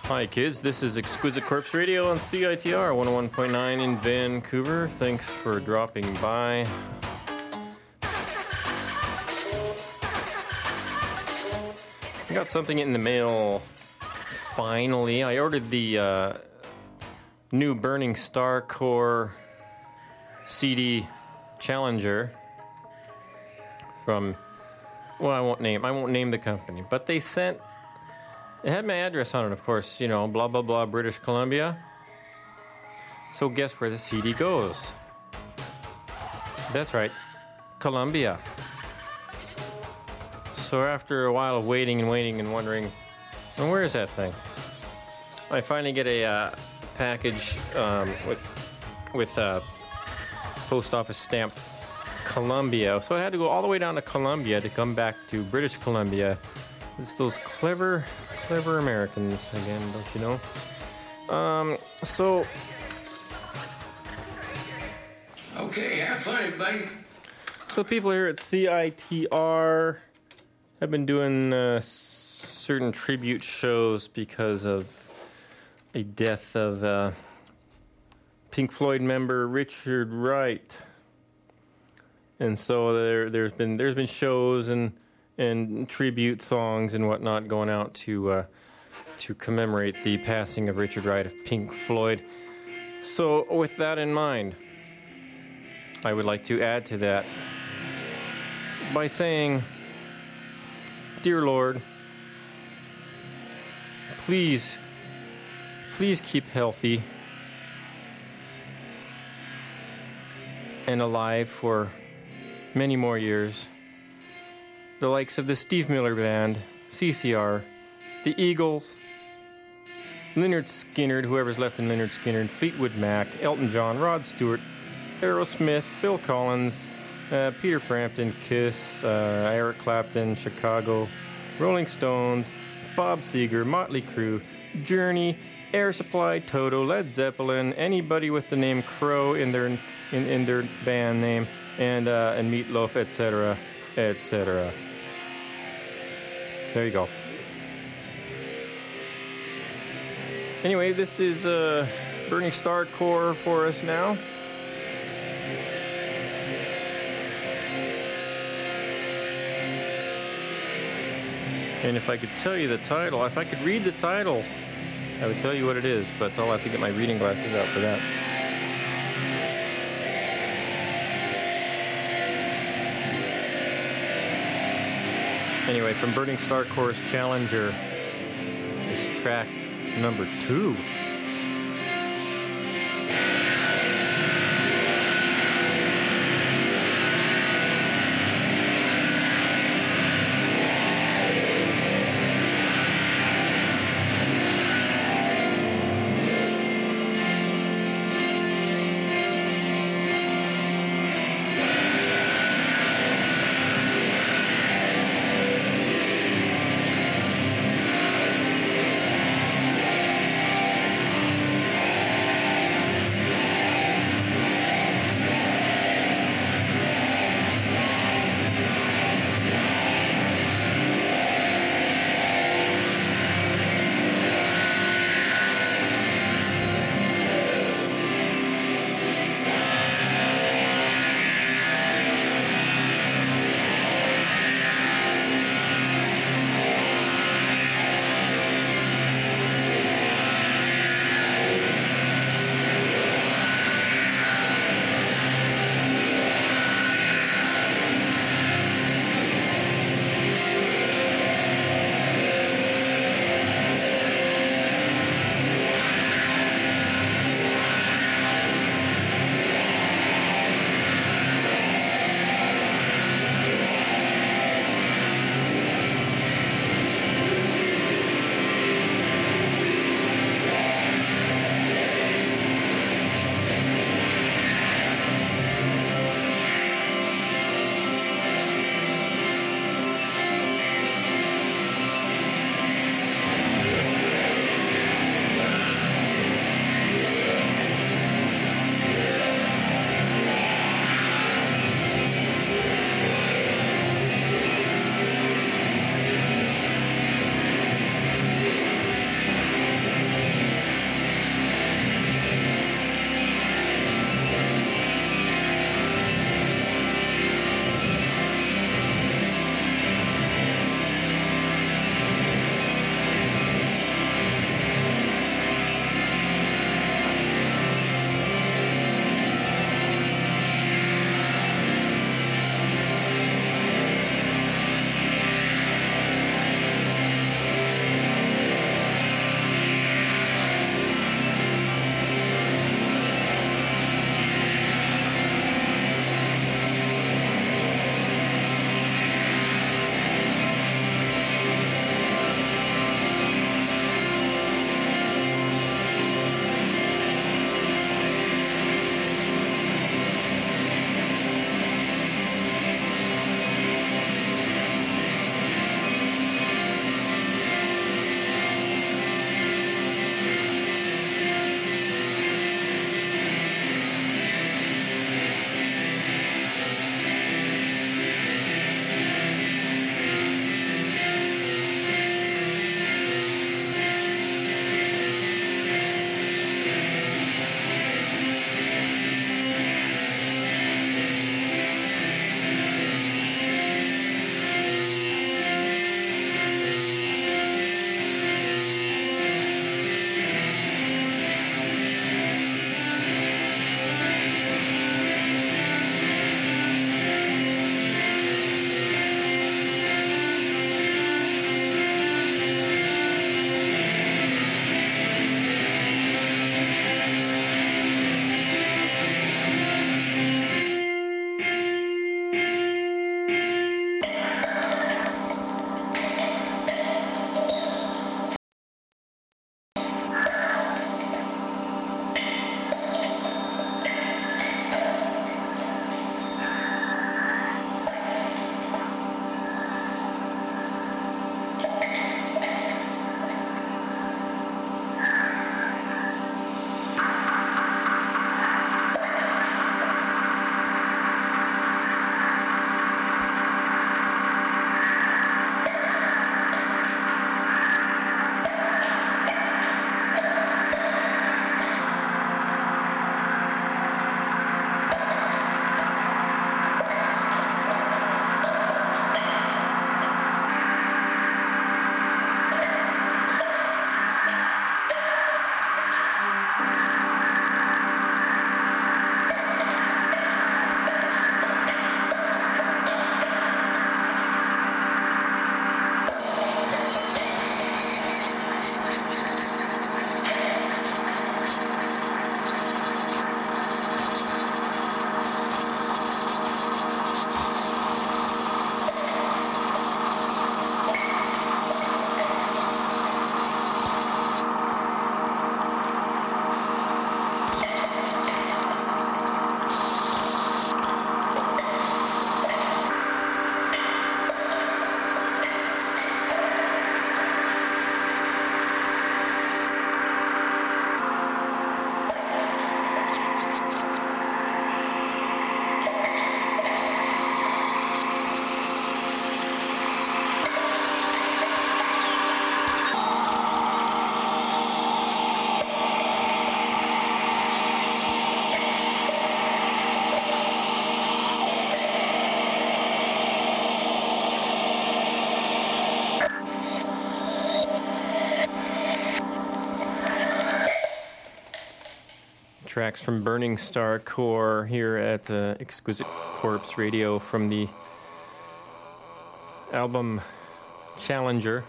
Hi kids, this is Exquisite Corpse Radio on CITR 101.9 in Vancouver. Thanks for dropping by. I got something in the mail finally. I ordered the new Burning Star Core CD Challenger from, well, I won't name the company, but they sent, it had my address on it, of course, you know, blah, blah, blah, British Columbia. So guess where the CD goes? That's right, Columbia. So after a while of waiting and wondering, well, where is that thing? I finally get a package with post office stamp Columbia. So I had to go all the way down to Columbia to come back to British Columbia. It's those clever Americans again, don't you know? So okay, have fun, buddy. So people here at CITR have been doing certain tribute shows because of a death of Pink Floyd member Richard Wright, and so there's been shows and tribute songs and whatnot going out to commemorate the passing of Richard Wright of Pink Floyd. So with that in mind, I would like to add to that by saying, dear Lord, please keep healthy and alive for many more years the likes of the Steve Miller Band, CCR, the Eagles, Lynyrd Skynyrd, whoever's left in Lynyrd Skynyrd, Fleetwood Mac, Elton John, Rod Stewart, Aerosmith, Phil Collins, Peter Frampton, Kiss, Eric Clapton, Chicago, Rolling Stones, Bob Seger, Motley Crue, Journey, Air Supply, Toto, Led Zeppelin, anybody with the name Crow in their band name, and Meatloaf, etc., etc. There you go. Anyway, this is Burning Star Core for us now. And if I could tell you the title, if I could read the title, I would tell you what it is, but I'll have to get my reading glasses out for that. Anyway, from Burning Star Core's Challenger, is track number 2. tracks from Burning Star Corps here at the Exquisite Corpse Radio from the album Challenger.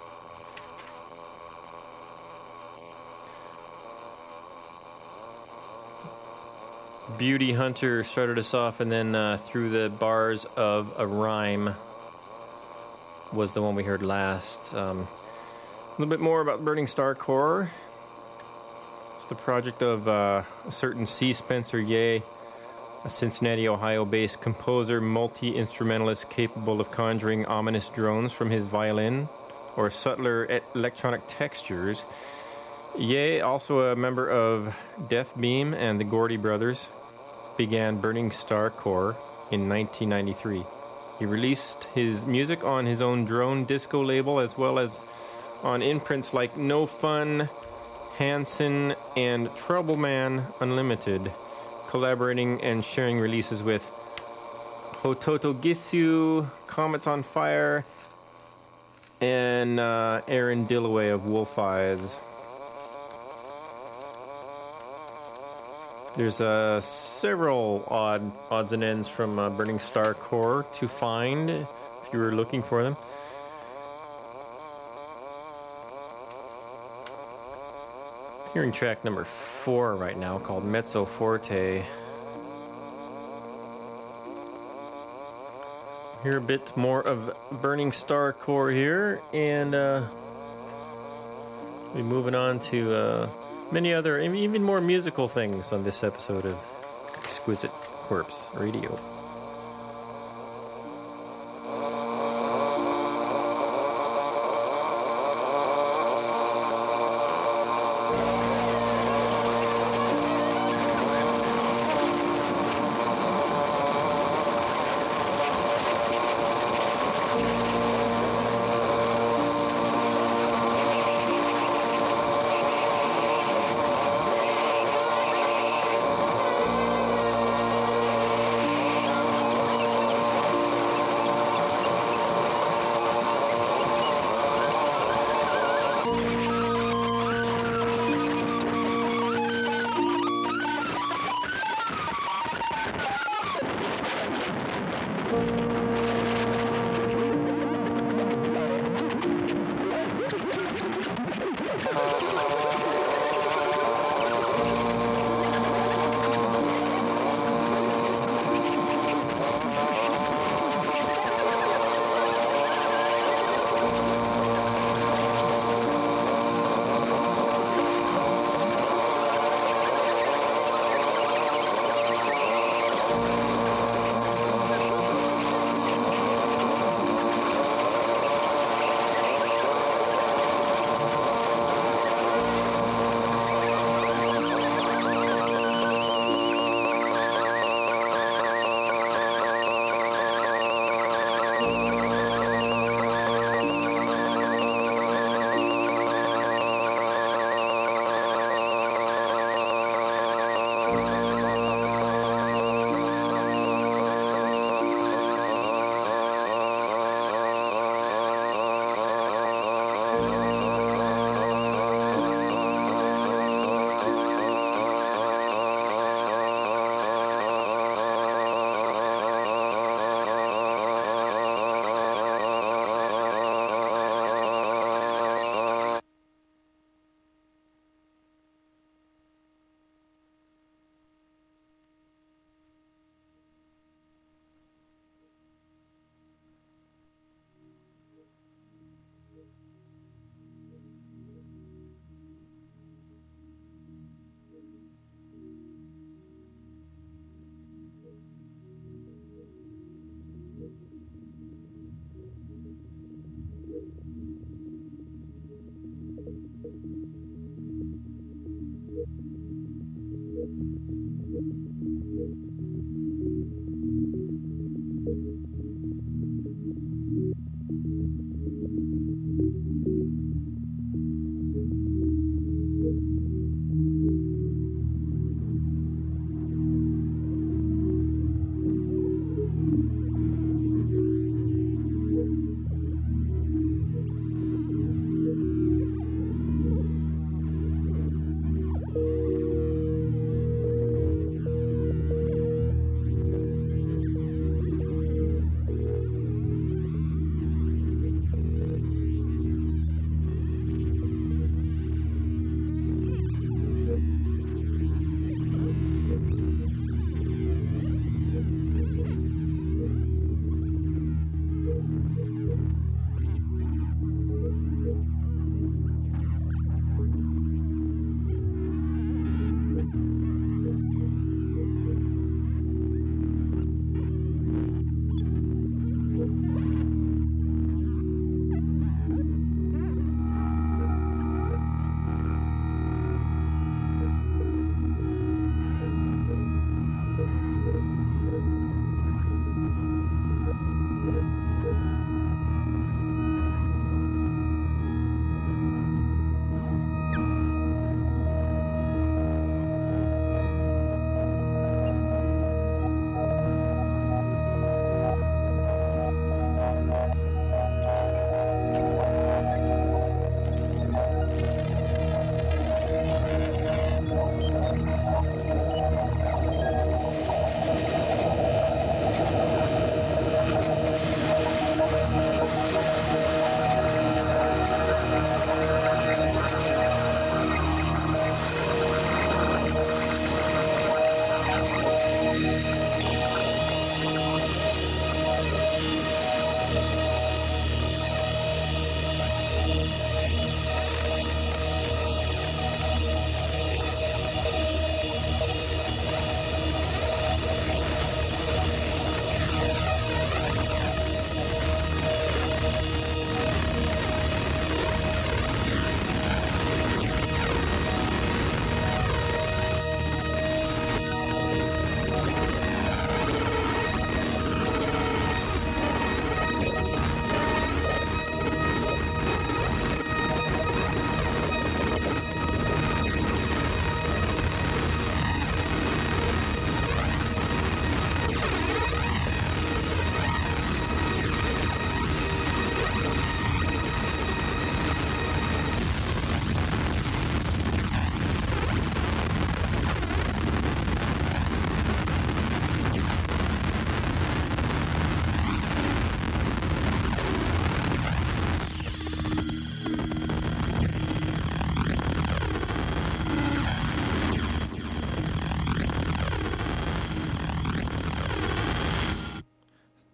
Beauty Hunter started us off, and then Through the Bars of a Rhyme was the one we heard last. A little bit more about Burning Star Corps. It's the project of a certain C. Spencer Ye, a Cincinnati, Ohio-based composer, multi-instrumentalist capable of conjuring ominous drones from his violin or subtler electronic textures. Ye, also a member of Death Beam and the Gordy Brothers, began Burning Star Corps in 1993. He released his music on his own drone disco label as well as on imprints like No Fun, Hanson, and Troubleman Unlimited, collaborating and sharing releases with Hototo Gissu, Comets on Fire, and Aaron Dillaway of Wolf Eyes. There's several odds and ends from Burning Star Corps to find if you were looking for them. Hearing track number 4 right now called Mezzo Forte. Hear a bit more of Burning Star Corps here, and we're moving on to many other, even more musical things on this episode of Exquisite Corpse Radio.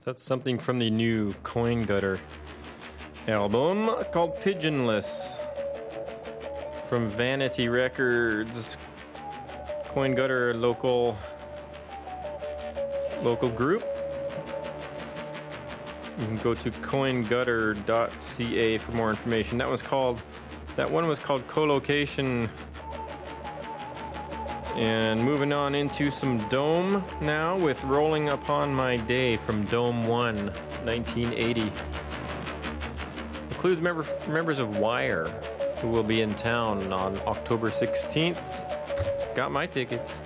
That's something from the new Coin Gutter album called Pigeonless from Vanity Records. Coin Gutter, local group. You can go to coingutter.ca for more information. That one was called Colocation. And moving on into some Dome now with Rolling Upon My Day from Dome 1, 1980. Includes members of Wire, who will be in town on October 16th. Got my tickets.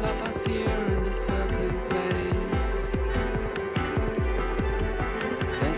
Here in the circling place,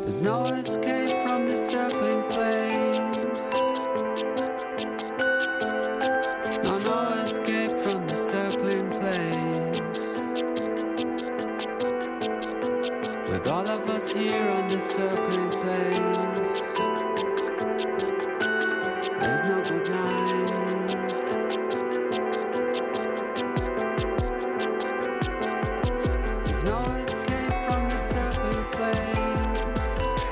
There's no escape from the circling place. No escape from the circling place. With all of us here on the circling place, there's no good night. There's no escape from the circling place.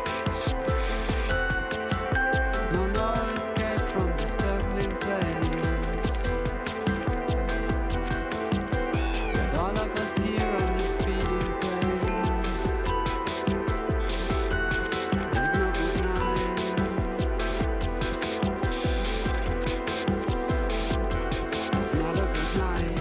No escape from the circling place. With all of us here on the speeding place, there's no good night. It's not a good night.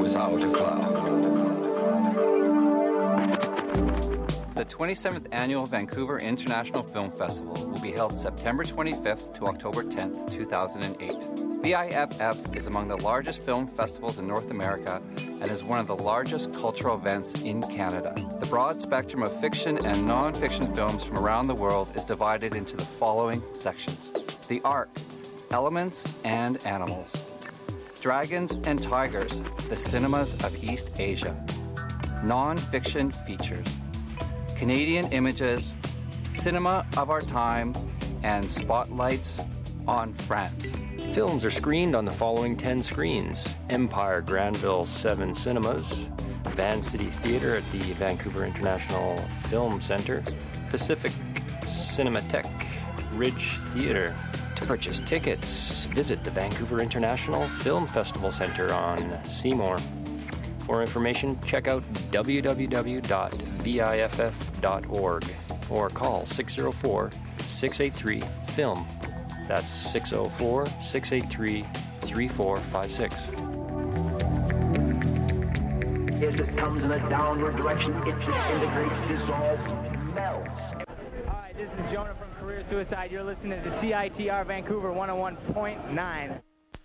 Sound Cloud. The 27th Annual Vancouver International Film Festival will be held September 25th to October 10th, 2008. VIFF is among the largest film festivals in North America and is one of the largest cultural events in Canada. The broad spectrum of fiction and non-fiction films from around the world is divided into the following sections. The Ark, Elements and Animals. Dragons and Tigers, the Cinemas of East Asia. Non-fiction features. Canadian Images, Cinema of Our Time, and Spotlights on France. Films are screened on the following 10 screens: Empire Granville 7 Cinemas, Van City Theatre at the Vancouver International Film Centre, Pacific Cinematheque, Ridge Theatre. To purchase tickets, visit the Vancouver International Film Festival Centre on Seymour. For information, check out www.viff.org or call 604-683-FILM. That's 604-683-3456. As it comes in a downward direction, it disintegrates, dissolves, and melts. All right, this is Jonah from Career Suicide. You're listening to CITR Vancouver 101.9.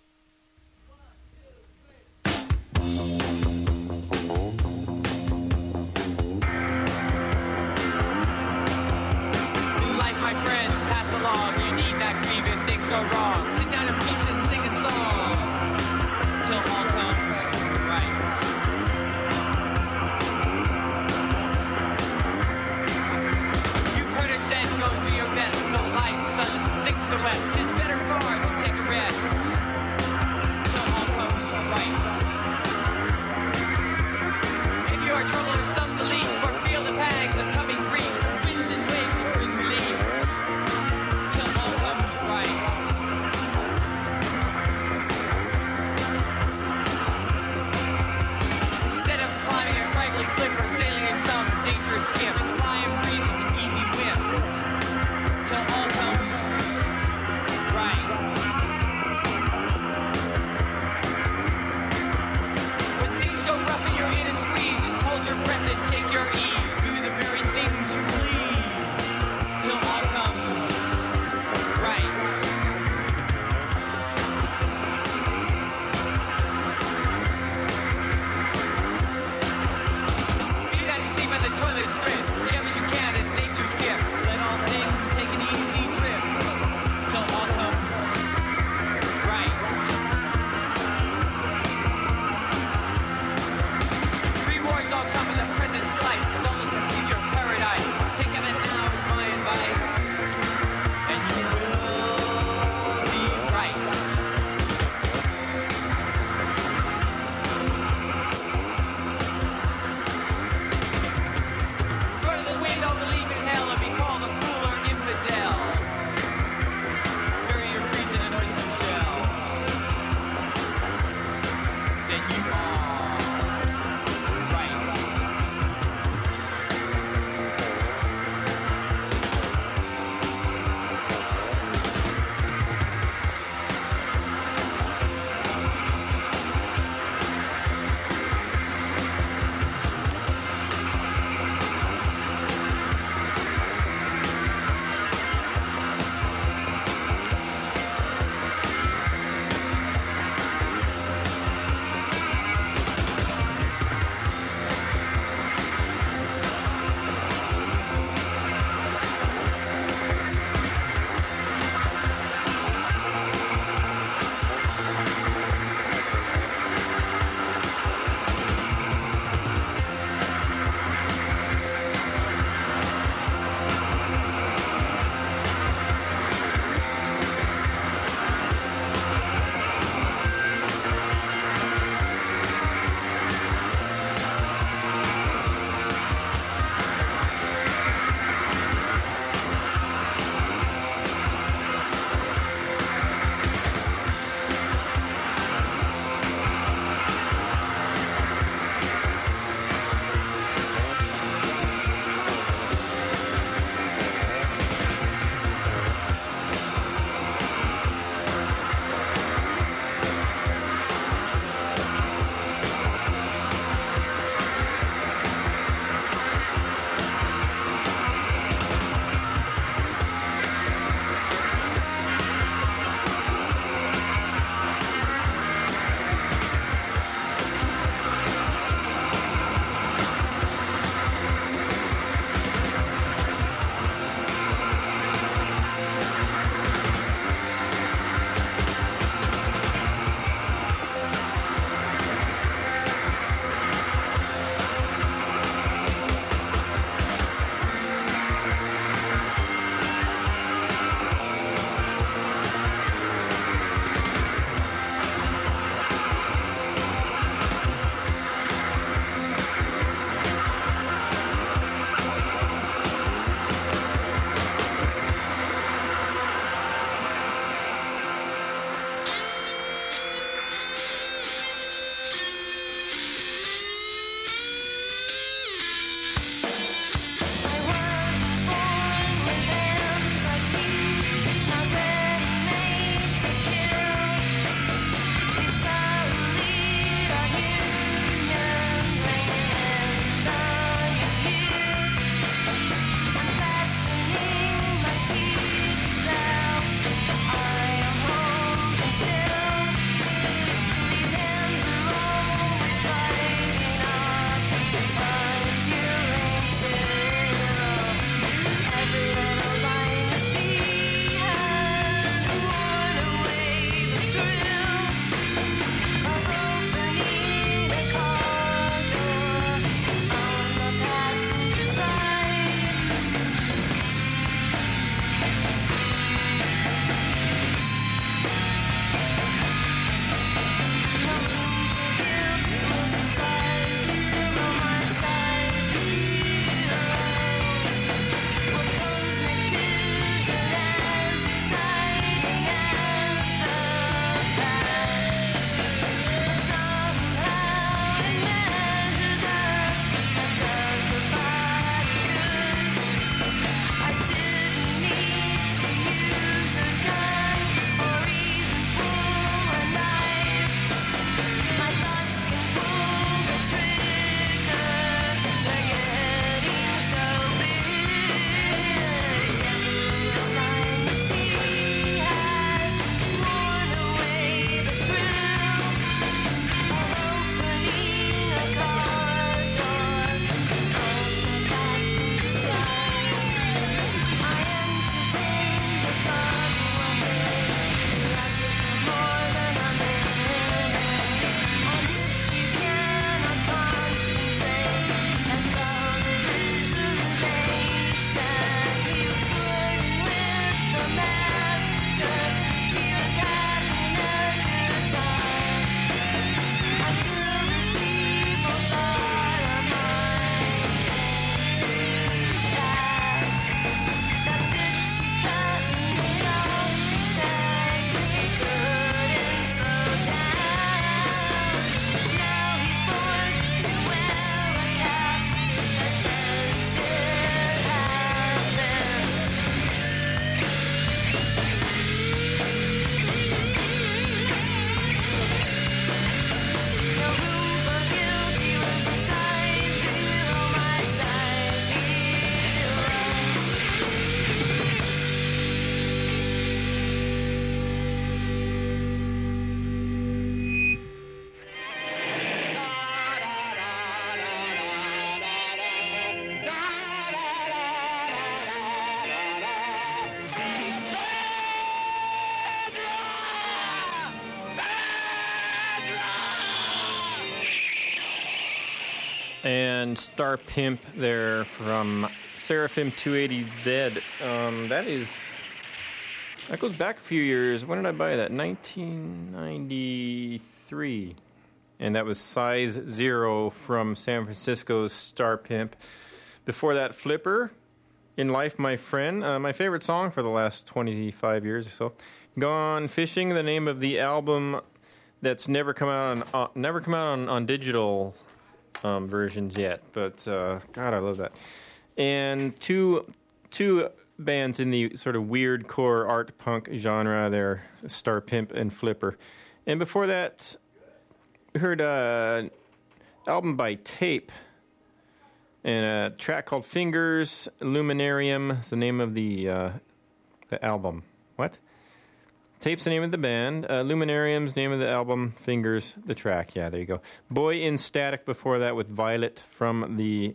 You need that grieve if things go wrong. Sit down in peace and sing a song till all comes right. You've heard it said, go do your best till life's sun sinks to the west. 'Tis better far to take a rest till all comes right. If you are troubled with some belief or feel the pangs of coming grief, winds and waves will bring relief. Instead of climbing a craggly cliff or sailing in some dangerous skiff, just lie and breathe with an easy whiff till all comes right. When things go rough and you're in a squeeze, just hold your breath and take your ease. Do the very things you please till all comes right. The toilet strip, get what you can as nature's gift. Let all things take an easy trip till all comes right. Rewards all come in the present slice. Don't And Star Pimp there from Seraphim 280Z. That goes back a few years. When did I buy that? 1993. And that was Size Zero from San Francisco's Star Pimp. Before that, Flipper, In Life, My Friend. My favorite song for the last 25 years or so. Gone Fishing, the name of the album that's never come out on digital versions yet. But God, I love that. And two bands in the sort of weird core art punk genre there, Star Pimp and Flipper. And before that, we heard an album by Tape and a track called Fingers. Luminarium is the name of the album. What? Tape's the name of the band. Luminarium's name of the album. Fingers, the track. Yeah, there you go. Boy in Static before that with Violet from the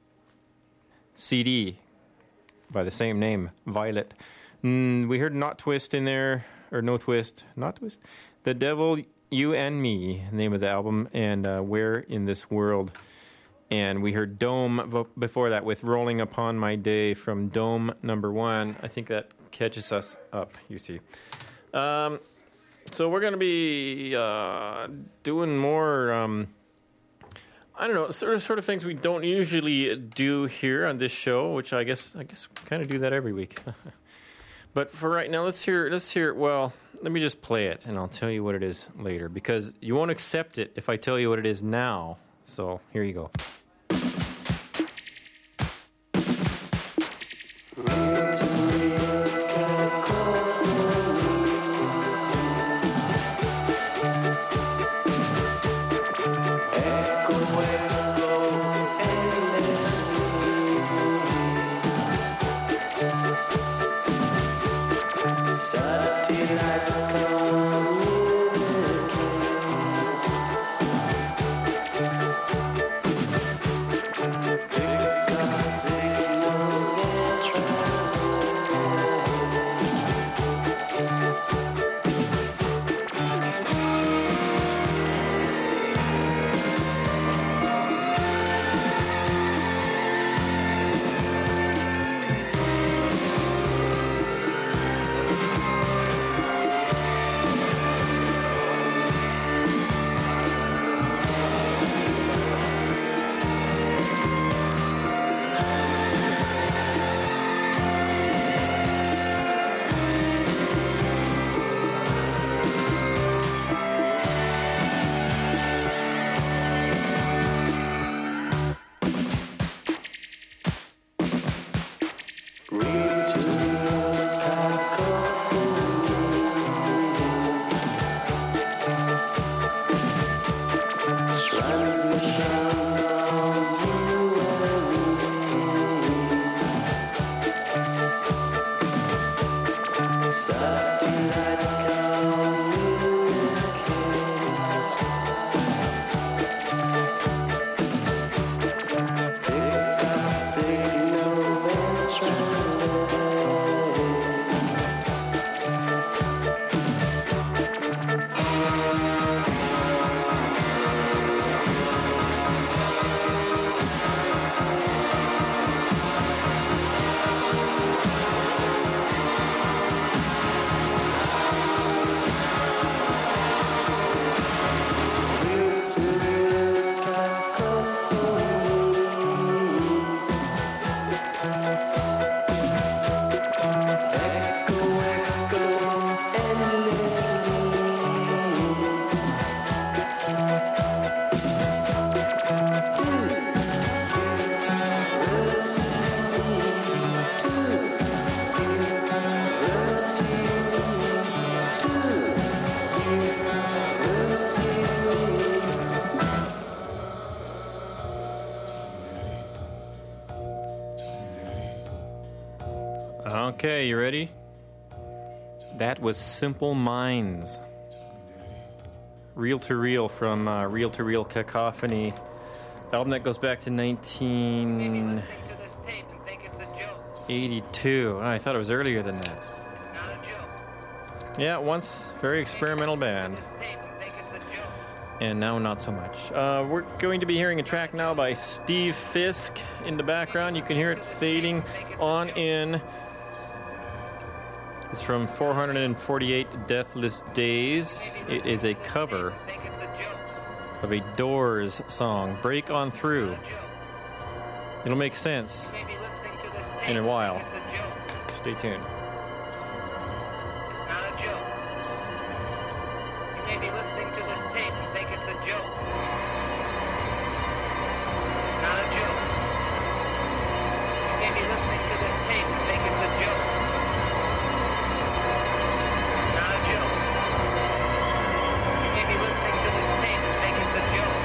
CD by the same name, Violet. We heard Not Twist in there, or No Twist. Not Twist? The Devil, You and Me, name of the album, and Where in This World. And we heard Dome before that with Rolling Upon My Day from Dome number 1. I think that catches us up, you see. So we're going to be doing more, I don't know, sort of things we don't usually do here on this show, which I guess kind of do that every week. But for right now, let's hear it. Well, let me just play it, and I'll tell you what it is later, because you won't accept it if I tell you what it is now. So here you go. Okay, you ready? That was Simple Minds. Reel to Reel from Reel to Reel Cacophony. Album that goes back to 1982. I thought it was earlier than that. Yeah, once very experimental band. and now not so much. We're going to be hearing a track now by Steve Fisk in the background. You can hear it fading on in. It's from 448 Deathless Days. It is a cover of a Doors song, Break On Through. It'll make sense in a while. Stay tuned. Not a joke. You may be listening to this tape and think it's a joke. Not a joke. You may be listening to this tape and think it's a joke. Not a joke. You may be listening to this tape and think it's a joke.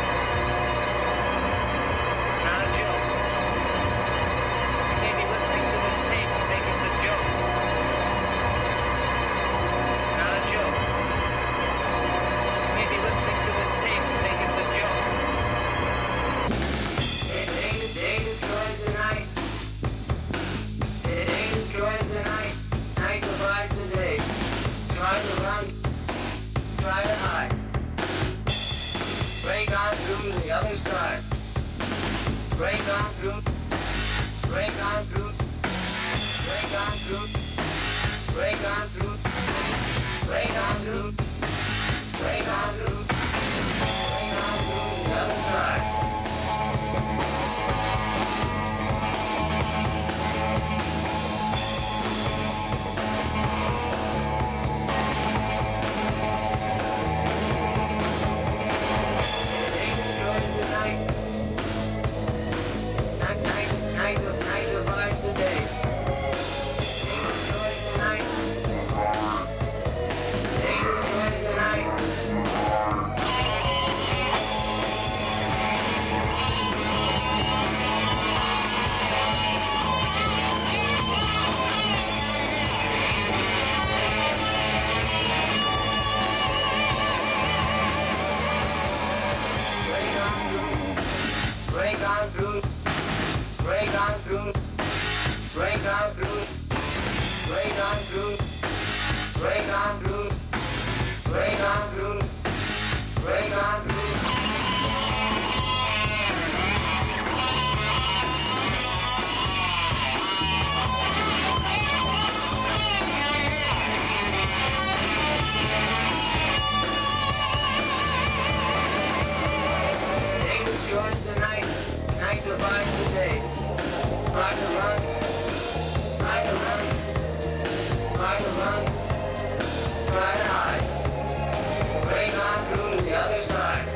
Not a joke. You may be listening to this tape and think it's a joke. Not a joke. You may be listening to this tape and think it's a joke. Day destroys the night. Day destroys the night. Night divides the day. Try to run. Try to hide. Break on through the other side. Break on through. Break on through. Break on through. Break on through. Break on through. Break on through. Break on through the other side. Day destroys the night. Night divides the day. Day destroys the night. Day destroys the night. Break on through. Break on through. Break on through. Break on through. Break on through. Break on through. Break on through. Day destroys the night. Night divides the day. Try to run. Try to run. Try to run. Try to hide. Break on through to the other side.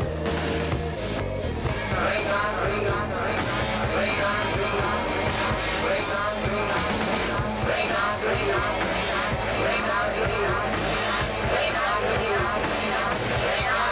Break on, break on, break on, break on, break on, break on, break on, break on, break on, break on, break on, break on, break on, break on,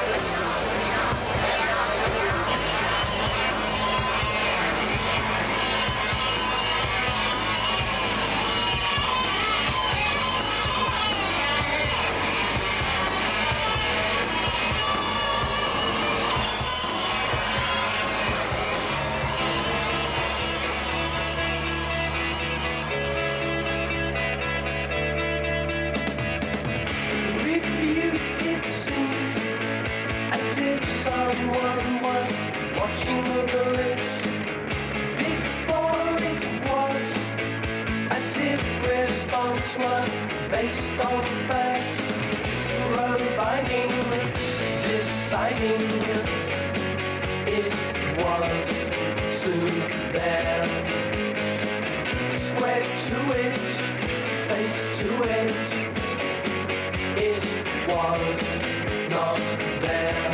someone was watching over it before it was, as if response was based on fact, providing, deciding it was soon there. Square to it, face to it, it was not there.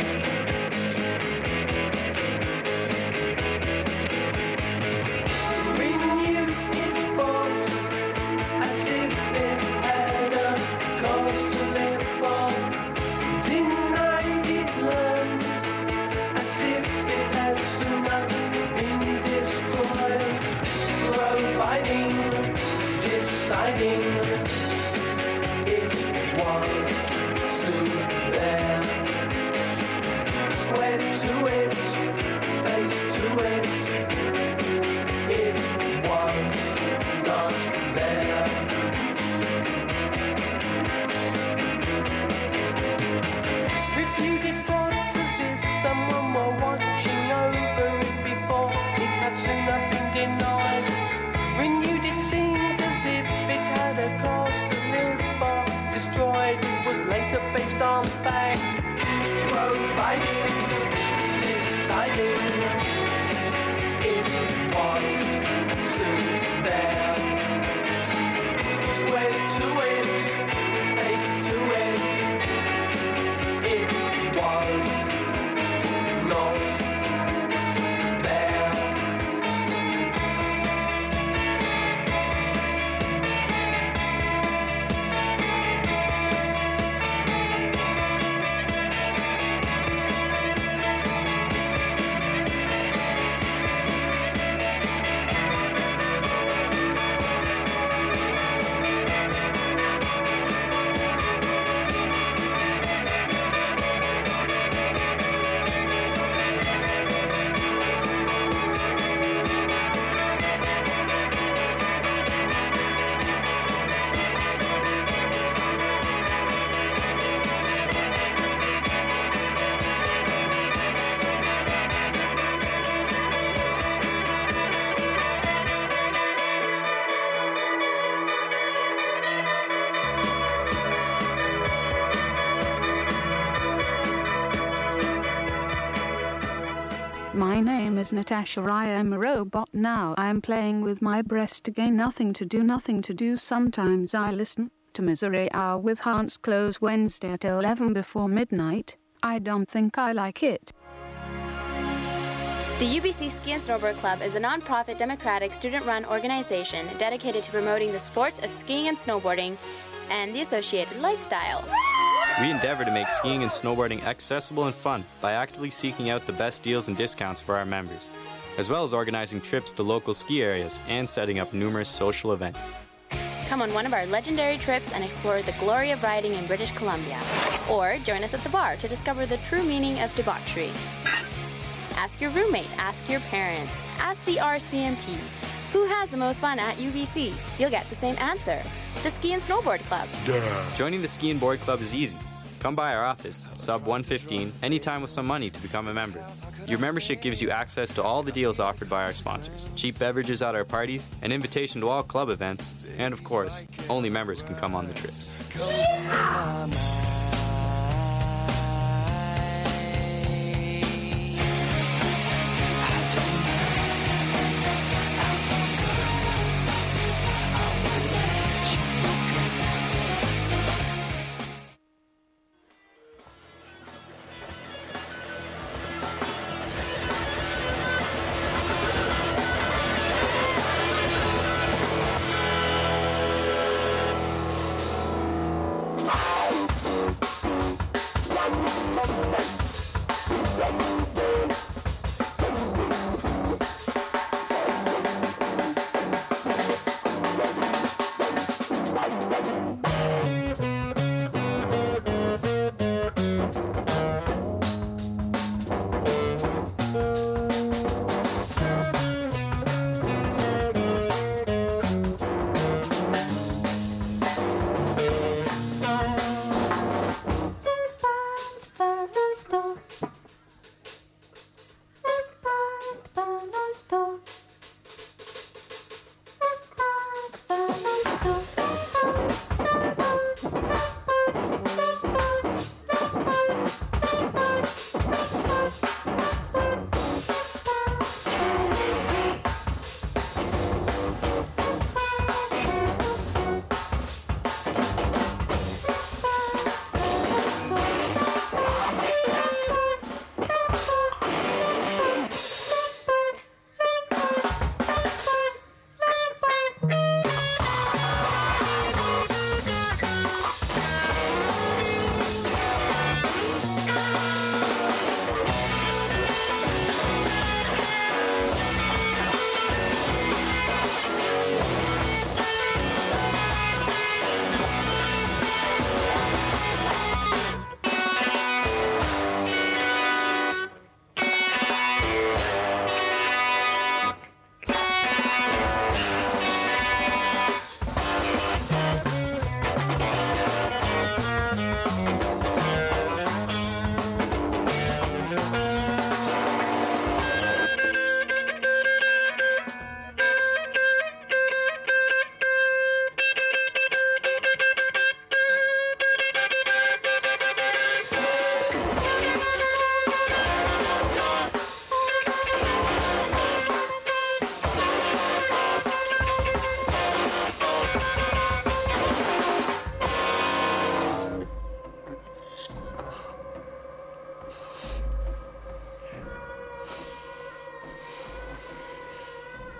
Deciding My name is Natasha. I am a robot now. I am playing with my breast again. Nothing to do. Sometimes I listen to Misery Hour with Hans Close Wednesday at 11 before midnight. I don't think I like it. The UBC Ski and Snowboard Club is a non-profit, democratic, student-run organization dedicated to promoting the sports of skiing and snowboarding and the associated lifestyle. We endeavor to make skiing and snowboarding accessible and fun by actively seeking out the best deals and discounts for our members, as well as organizing trips to local ski areas and setting up numerous social events. Come on one of our legendary trips and explore the glory of riding in British Columbia. Or join us at the bar to discover the true meaning of debauchery. Ask your roommate, ask your parents, ask the RCMP. Who has the most fun at UBC? You'll get the same answer. The Ski and Snowboard Club. Joining the Ski and Board Club is easy. Come by our office, sub 115, anytime with some money to become a member. Your membership gives you access to all the deals offered by our sponsors, cheap beverages at our parties, an invitation to all club events, and of course, only members can come on the trips.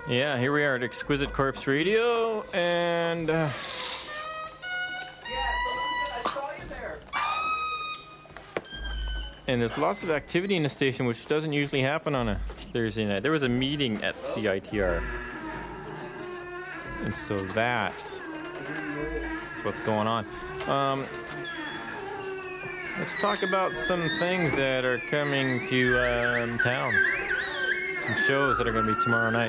Yeah, here we are at Exquisite Corpse Radio, and and there's lots of activity in the station, which doesn't usually happen on a Thursday night. There was a meeting at CITR, and so that is what's going on. Let's talk about some things that are coming to town. Some shows that are going to be tomorrow night.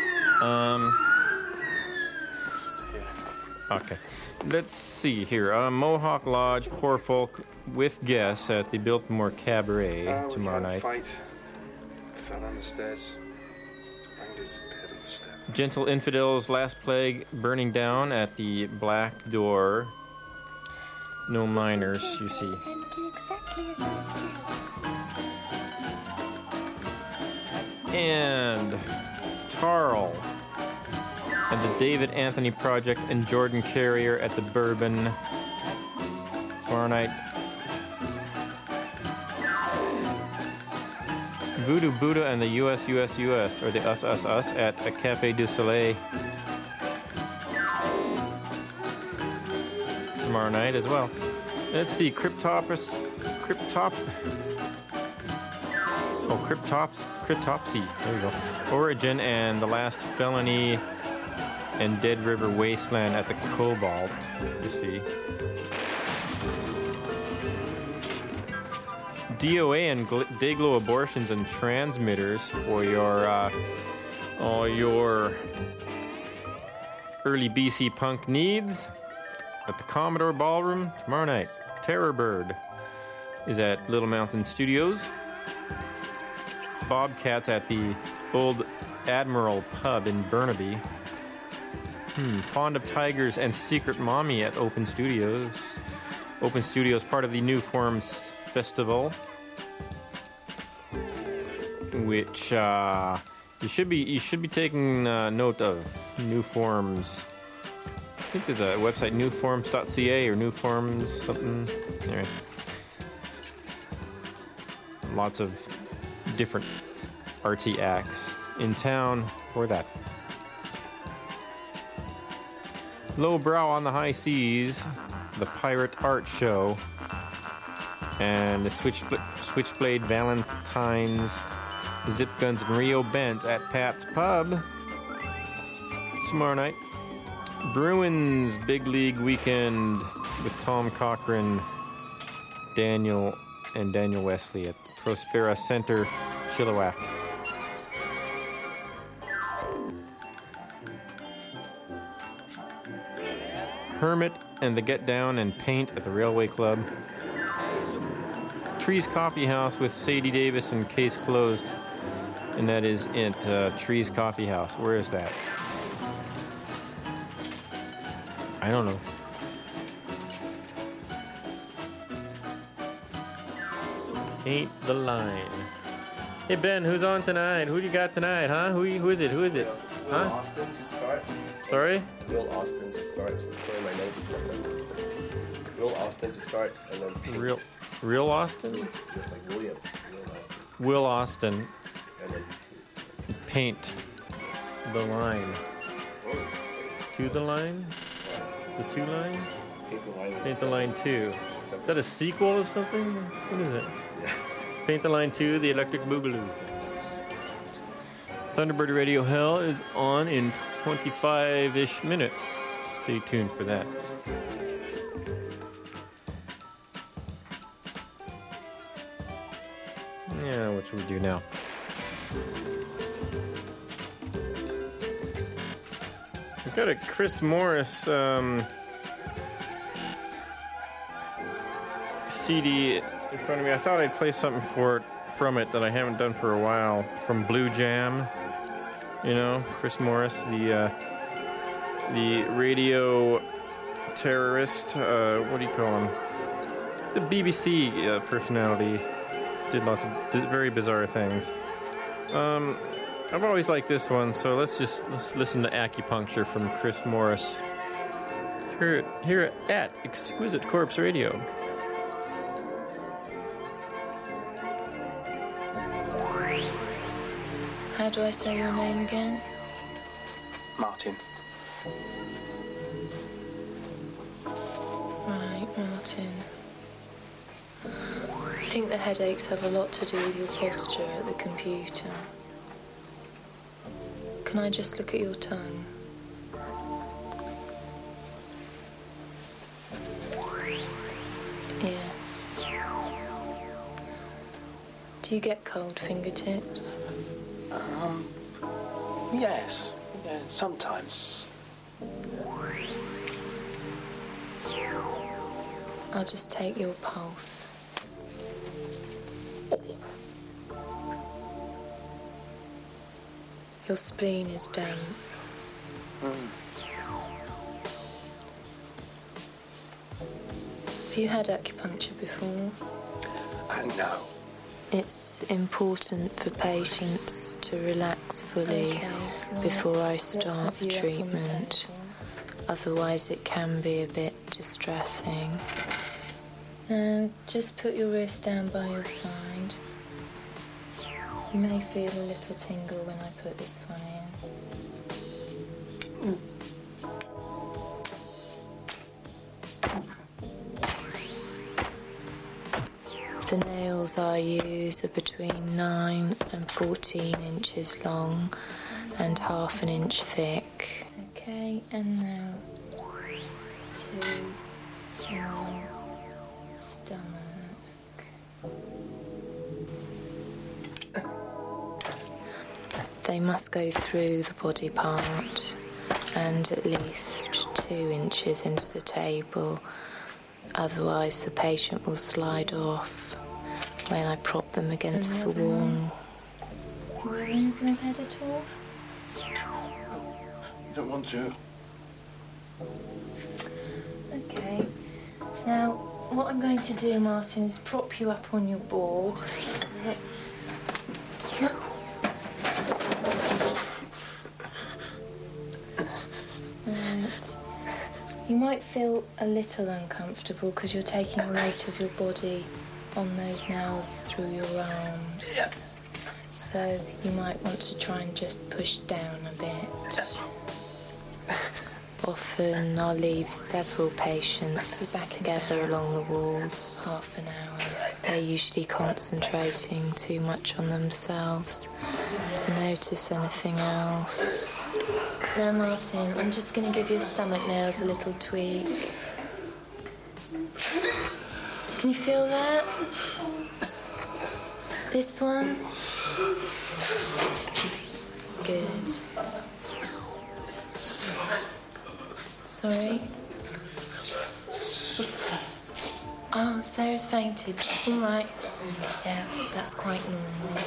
Okay. Let's see here. Mohawk Lodge, Poor Folk with guests at the Biltmore Cabaret tomorrow night. Fight. Fell down the stairs. Banged his head on the step. Gentle Infidels, Last Plague, Burning Down at the Black Door. No minors, you see. And Tarl and the David Anthony Project and Jordan Carrier at the Bourbon tomorrow night. Voodoo Buddha and the US, or the Us at a Café du Soleil tomorrow night as well. Let's see, Cryptopsy. There you go. Origin and The Last Felony and Dead River Wasteland at the Cobalt. You see. DOA and Dayglow Abortions and Transmitters for your all your early BC punk needs at the Commodore Ballroom tomorrow night. Terror Bird is at Little Mountain Studios. Bobcats at the Old Admiral Pub in Burnaby. Fond of Tigers and Secret Mommy at Open Studios. Open Studios, part of the New Forms Festival, which you should be taking note of. New Forms. I think there's a website, newforms.ca or newforms something. Anyway, lots of different artsy acts in town for that. Lowbrow on the High Seas, the Pirate Art Show, and the Switchblade Valentine's, Zip Guns and Rio Bent at Pat's Pub tomorrow night. Bruins Big League Weekend with Tom Cochran, Daniel Wesley at Prospera Center, Chilliwack. Hermit and the Get Down and Paint at the Railway Club. Trees Coffee House with Sadie Davis and Case Closed, and that is at Trees Coffee House. Where is that? I don't know. Paint the Line. Hey Ben, who's on tonight? Who do you got tonight, huh? Who is it? Will Huh? Austin to start. Sorry? Will Austin to start. Sorry, my nose is like Will Austin to start, and then Paint. Real Austin? Like William. Will Austin. And then Paint the Line. To the Line? The Two Line? Paint the Line 2. Is that a sequel of something? What is it? Yeah. Paint the Line 2, The Electric Boogaloo. Thunderbird Radio Hell is on in 25-ish minutes. Stay tuned for that. Yeah, what should we do now? I've got a Chris Morris CD in front of me. I thought I'd play something from it that I haven't done for a while. From Blue Jam. You know, Chris Morris, the radio terrorist. What do you call him? The BBC personality. Did lots of very bizarre things. I've always liked this one, so let's listen to Acupuncture from Chris Morris here at Exquisite Corpse Radio. How do I say your name again? Martin. Right, Martin. I think the headaches have a lot to do with your posture at the computer. Can I just look at your tongue? Yes. Do you get cold fingertips? Yes. Yeah, sometimes. I'll just take your pulse. Your spleen is damp. Have you had acupuncture before? No. It's important for patients to relax fully before I start the treatment. Otherwise, it can be a bit distressing. Now, just put your wrist down by your side. You may feel a little tingle when I put this one in. The nails I use are between 9 and 14 inches long and ½ an inch thick. Okay, and now to in your stomach. They must go through the body part and at least 2 inches into the table. Otherwise, the patient will slide off when I prop them against the wall. Can you move your head at all? You don't want to. Okay. Now, what I'm going to do, Martin, is prop you up on your board. Right. You might feel a little uncomfortable because you're taking the weight of your body on those nails through your arms. Yep. So you might want to try and just push down a bit. Often I'll leave several patients together along the walls. Half an hour. They're usually concentrating too much on themselves to notice anything else. Now, Martin, I'm just going to give your stomach nails a little tweak. Can you feel that? This one? Good. Sorry? Oh, Sarah's fainted. All right. Yeah, that's quite normal.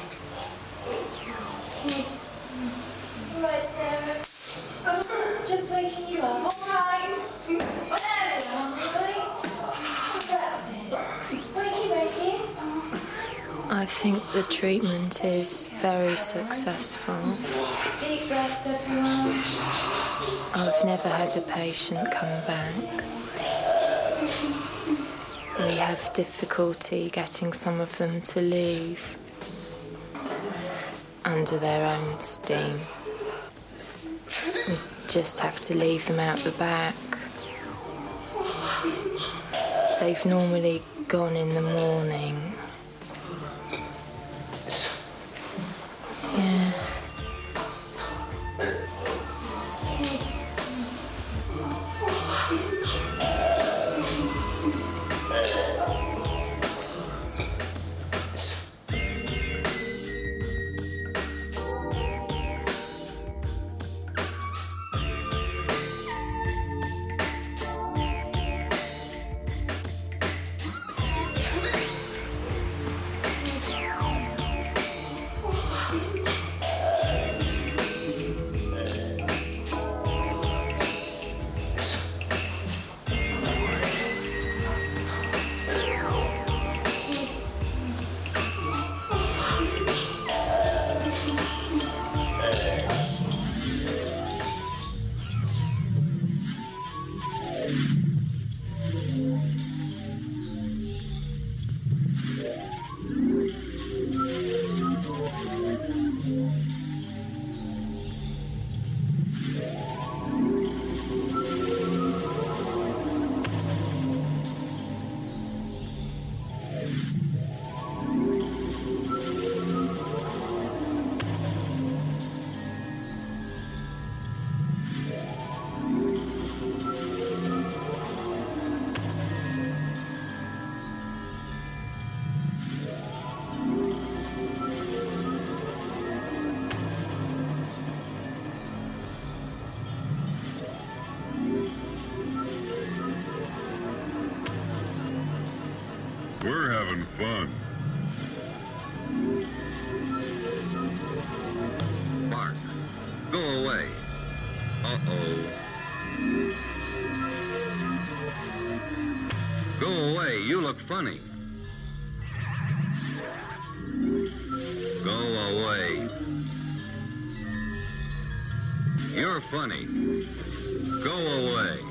All right, Sarah. Just waking you up. All right. There we are, right? That's it. Wakey. I think the treatment is very successful. Deep breaths, everyone. I've never had a patient come back. We have difficulty getting some of them to leave under their own steam. We just have to leave them out the back. They've normally gone in the morning. Yeah. Go away. Uh-oh. Go away. You look funny. Go away. You're funny. Go away.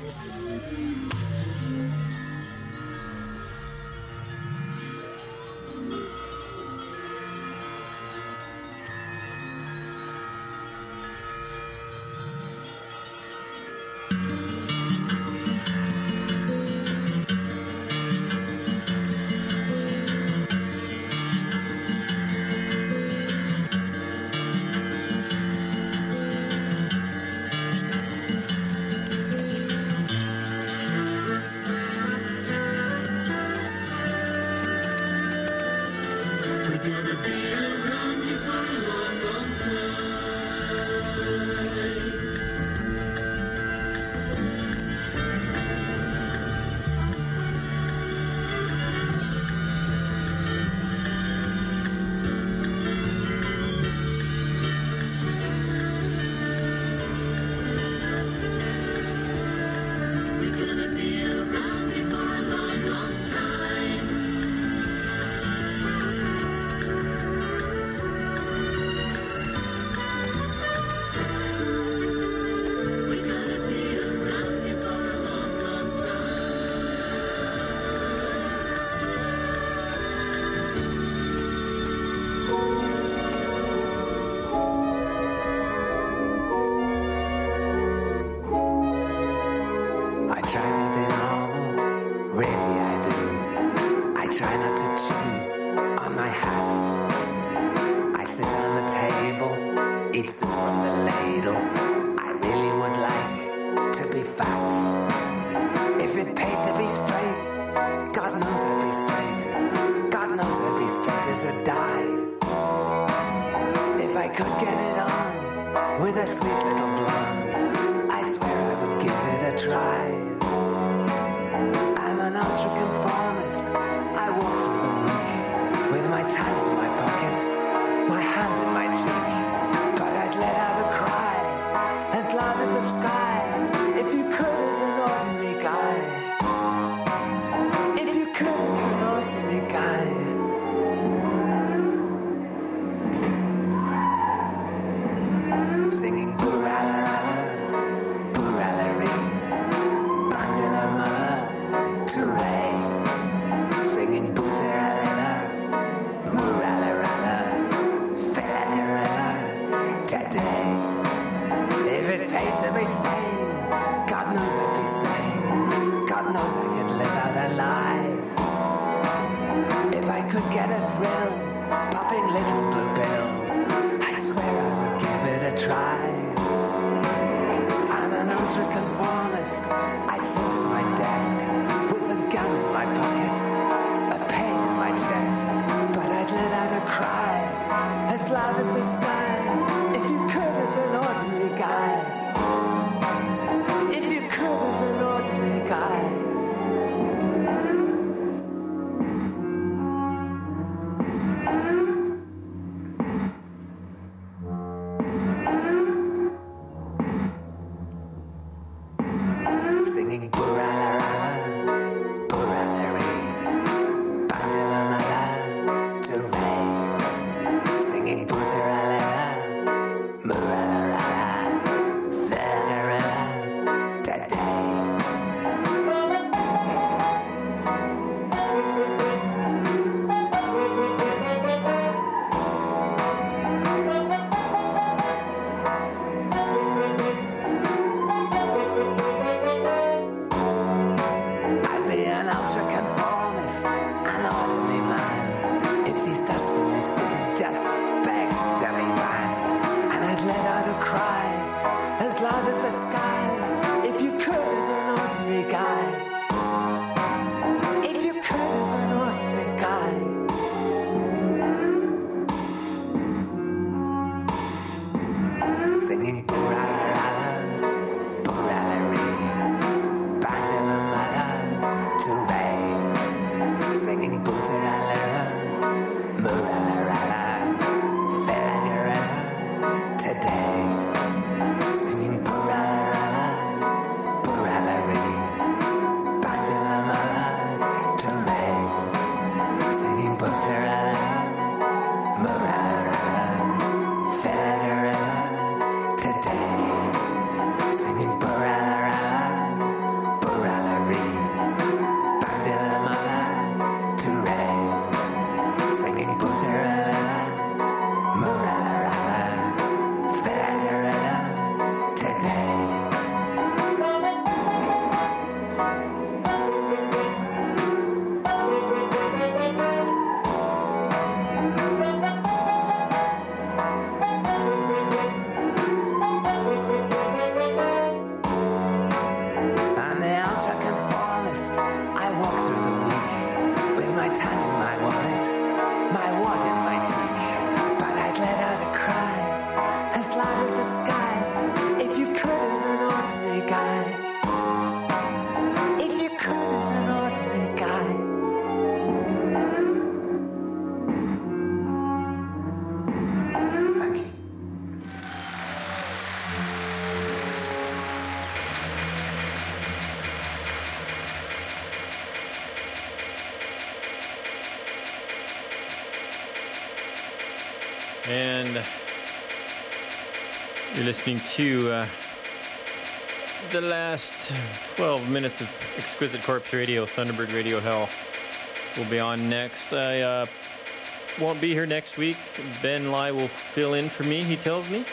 And you're listening to the last 12 minutes of Exquisite Corpse Radio, Thunderbird Radio Hell. Will be on next. I won't be here next week. Ben Lai will fill in for me, he tells me.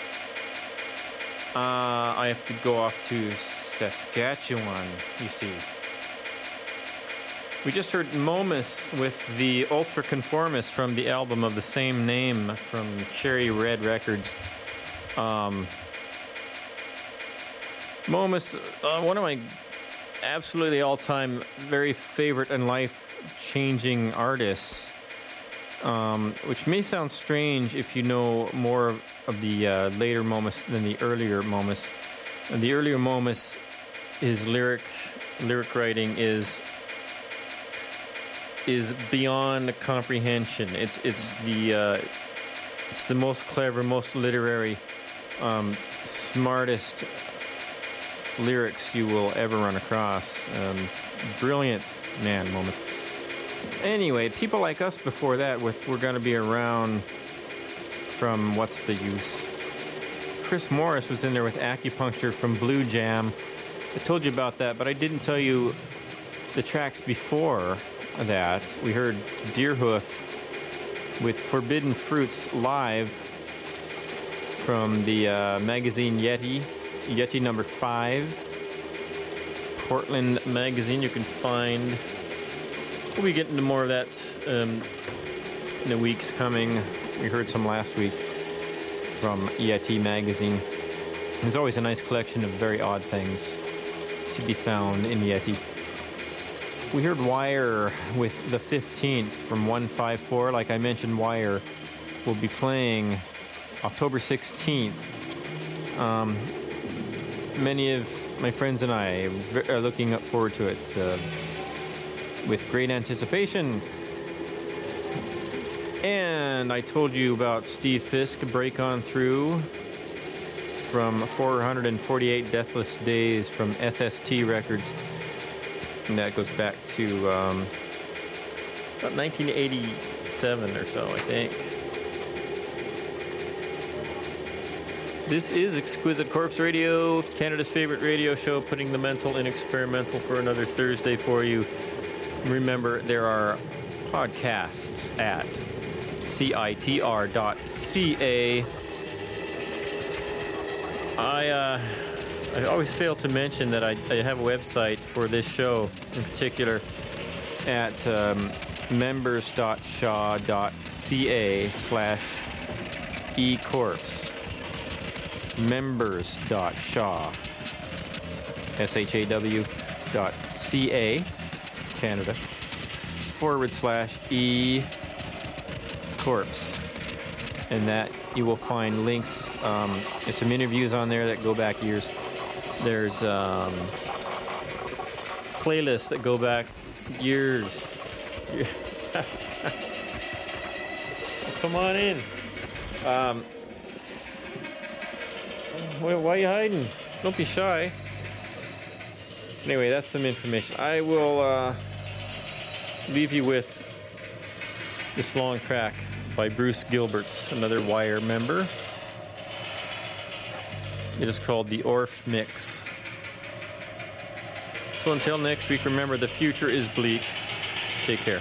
I have to go off to Saskatchewan, you see. We just heard Momus with the Ultra Conformist from the album of the same name from Cherry Red Records. Momus, one of my absolutely all-time very favorite and life-changing artists, which may sound strange if you know more of the later Momus than the earlier Momus. And the earlier Momus, his lyric writing is beyond comprehension. It's the most clever, most literary, smartest lyrics you will ever run across. Brilliant man, Momus. Anyway, people like us before that were going to be around from What's the Use. Chris Morris was in there with Acupuncture from Blue Jam. I told you about that, but I didn't tell you the tracks before that. We heard Deerhoof with Forbidden Fruits live from the magazine Yeti number 5, Portland magazine. You can find. We'll be getting into more of that in the weeks coming. We heard some last week from Yeti magazine. There's always a nice collection of very odd things to be found in Yeti. We heard Wire with the 15th from 154. Like I mentioned, Wire will be playing October 16th. Many of my friends and I are looking forward to it with great anticipation. And I told you about Steve Fisk, Break On Through, from 448 Deathless Days from SST Records. And that goes back to about 1987 or so, I think. This is Exquisite Corpse Radio, Canada's favorite radio show, putting the mental in experimental for another Thursday for you. Remember, there are podcasts at citr.ca. I always fail to mention that I have a website for this show in particular at members.shaw.ca/ecorpse. members.shaw.ca, Canada, /ecorpse. And that you will find links. There's some interviews on there that go back years. There's playlists that go back years. Come on in. Why are you hiding? Don't be shy. Anyway, that's some information. I will leave you with this long track by Bruce Gilbert, another Wire member. It is called the Orff Mix. So until next week, remember, the future is bleak. Take care.